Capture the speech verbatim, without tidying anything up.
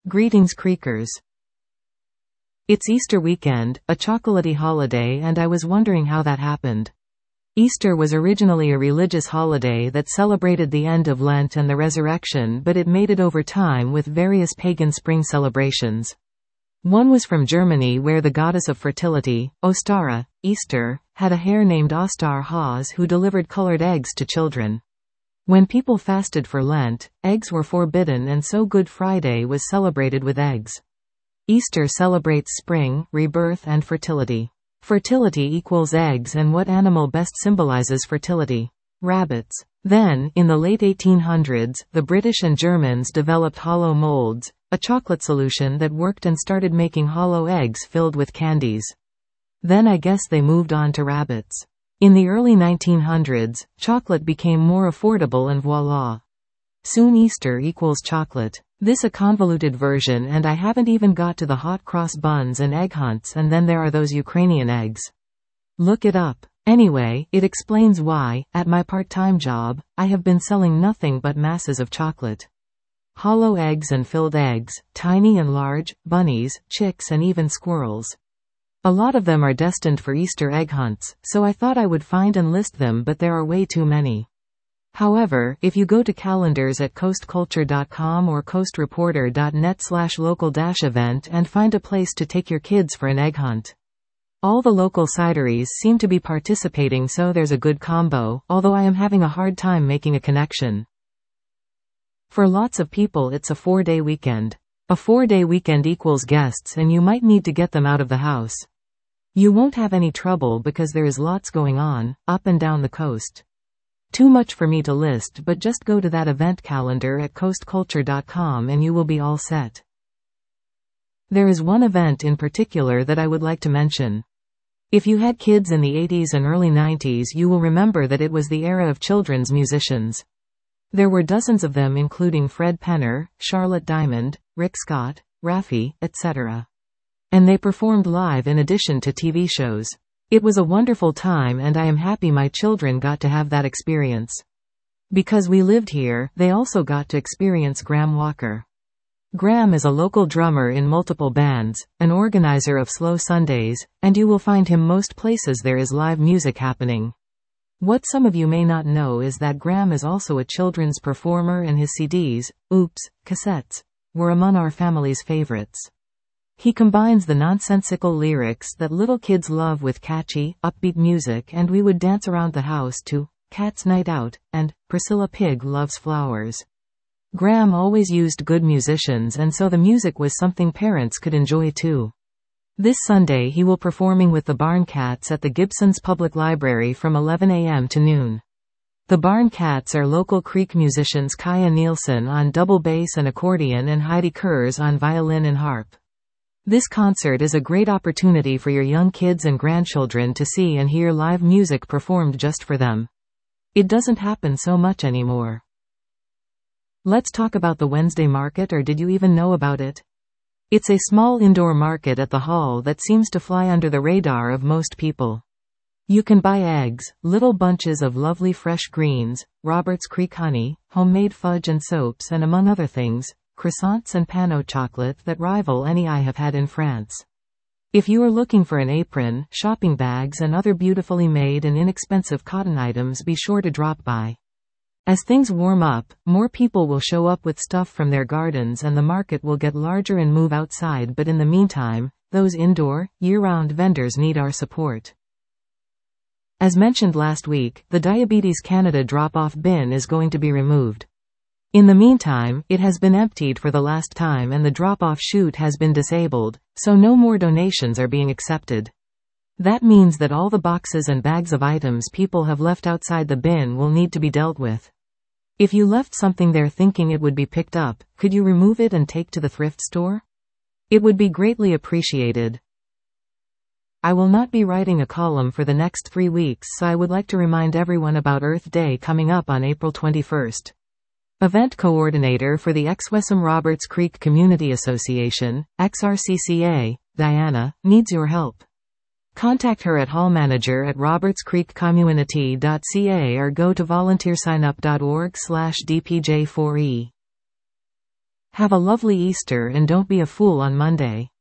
Greetings Creekers. It's Easter weekend, a chocolatey holiday, and I was wondering how that happened. Easter was originally a religious holiday that celebrated the end of Lent and the resurrection, but it made it over time with various pagan spring celebrations. One was from Germany, where the goddess of fertility, Ostara, Easter, had a hare named Ostar Haas who delivered colored eggs to children. When people fasted for Lent, eggs were forbidden, and so Good Friday was celebrated with eggs. Easter celebrates spring, rebirth, and fertility. Fertility equals eggs, and what animal best symbolizes fertility? Rabbits. Then, in the late eighteen hundreds, the British and Germans developed hollow molds, a chocolate solution that worked, and started making hollow eggs filled with candies. Then I guess they moved on to rabbits. In the early nineteen hundreds, chocolate became more affordable, and voila. Soon Easter equals chocolate. This a convoluted version, and I haven't even got to the hot cross buns and egg hunts, and then there are those Ukrainian eggs. Look it up. Anyway, it explains why, at my part-time job, I have been selling nothing but masses of chocolate. Hollow eggs and filled eggs, tiny and large, bunnies, chicks, and even squirrels. A lot of them are destined for Easter egg hunts, so I thought I would find and list them, but there are way too many. However, if you go to calendars at coast culture dot com or coast reporter dot net slash local dash event and find a place to take your kids for an egg hunt. All the local cideries seem to be participating, so there's a good combo, although I am having a hard time making a connection. For lots of people it's a four-day weekend. A four-day weekend equals guests, and you might need to get them out of the house. You won't have any trouble because there is lots going on, up and down the coast. Too much for me to list, but just go to that event calendar at coast culture dot com and you will be all set. There is one event in particular that I would like to mention. If you had kids in the eighties and early nineties, you will remember that it was the era of children's musicians. There were dozens of them, including Fred Penner, Charlotte Diamond, Rick Scott, Raffi, et cetera. And they performed live in addition to T V shows. It was a wonderful time, and I am happy my children got to have that experience. Because we lived here, they also got to experience Graham Walker. Graham is a local drummer in multiple bands, an organizer of Slow Sundays, and you will find him most places there is live music happening. What some of you may not know is that Graham is also a children's performer, and his C Ds, oops, cassettes, were among our family's favorites. He combines the nonsensical lyrics that little kids love with catchy, upbeat music, and we would dance around the house to Cat's Night Out and Priscilla Pig Loves Flowers. Graham always used good musicians, and so the music was something parents could enjoy too. This Sunday he will performing with the Barn Cats at the Gibsons Public Library from eleven a m to noon. The Barn Cats are local Creek musicians Kaya Nielsen on double bass and accordion and Heidi Kurz on violin and harp. This concert is a great opportunity for your young kids and grandchildren to see and hear live music performed just for them. It doesn't happen so much anymore. Let's talk about the Wednesday market, or did you even know about it? It's a small indoor market at the hall that seems to fly under the radar of most people. You can buy eggs, little bunches of lovely fresh greens, Roberts Creek honey, homemade fudge and soaps, and among other things, croissants and panneau chocolate that rival any I have had in France. If you are looking for an apron, shopping bags, and other beautifully made and inexpensive cotton items, be sure to drop by. As things warm up, more people will show up with stuff from their gardens, and the market will get larger and move outside, but in the meantime, those indoor, year-round vendors need our support. As mentioned last week, the Diabetes Canada drop-off bin is going to be removed. In the meantime, it has been emptied for the last time, and the drop-off chute has been disabled, so no more donations are being accepted. That means that all the boxes and bags of items people have left outside the bin will need to be dealt with. If you left something there thinking it would be picked up, could you remove it and take to the thrift store? It would be greatly appreciated. I will not be writing a column for the next three weeks, so I would like to remind everyone about Earth Day coming up on April twenty-first. Event coordinator for the X Wessam Roberts Creek Community Association, X R C C A, Diana, needs your help. Contact her at hall manager at roberts creek community dot c a or go to volunteer sign up dot org slash d p j four e. Have a lovely Easter and don't be a fool on Monday.